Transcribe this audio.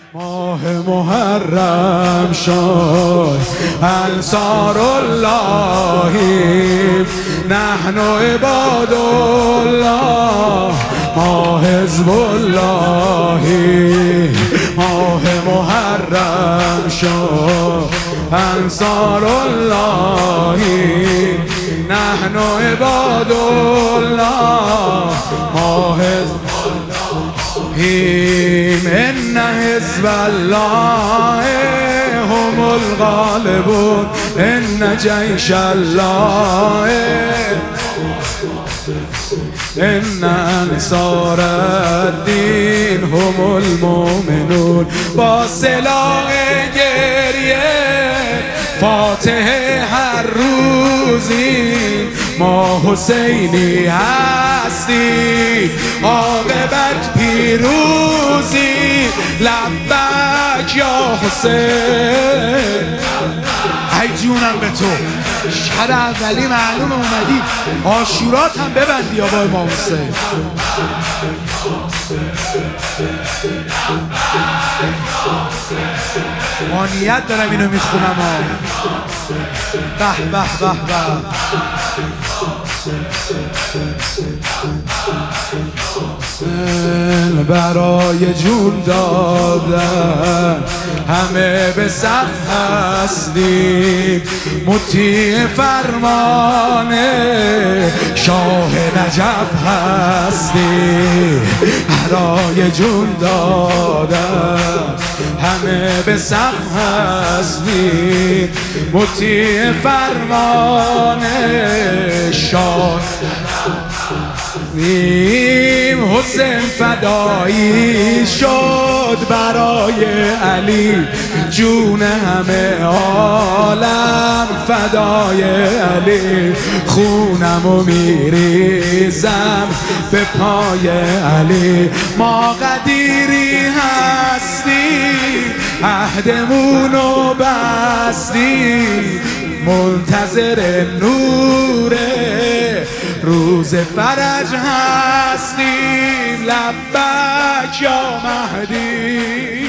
ماه محرم شد انصار الله نحن عباد الله ما حزب الله ماه محرم شد انصار الله نحن عباد الله ما حزب ان حزب الله هم الغالبون ان جيش الله ان انصار الدین هم المؤمنون. با سلاح گریه فاتح هر روزی ما حسینی هستی عاقبت پیروزی لبک یا حسین. ای جونم به تو شب اولی معلوم اومدی عاشورات هم ببندی آبای امام حسین. ما نیت دارم اینو میخونم به به به به. برای جون دادن همه به صف هستیم مطیع فرمان شاه نجف هستیم. برای جون دادن همه به صف هستیم مطیع فرمان شاه. حسین فدایی شد برای علی جون همه عالم فدای علی خونمو میریزم به پای علی. ما قدیری هستی عهدمونو بستی منتظر نوره روز فرج هستیم لبک یا مهدی.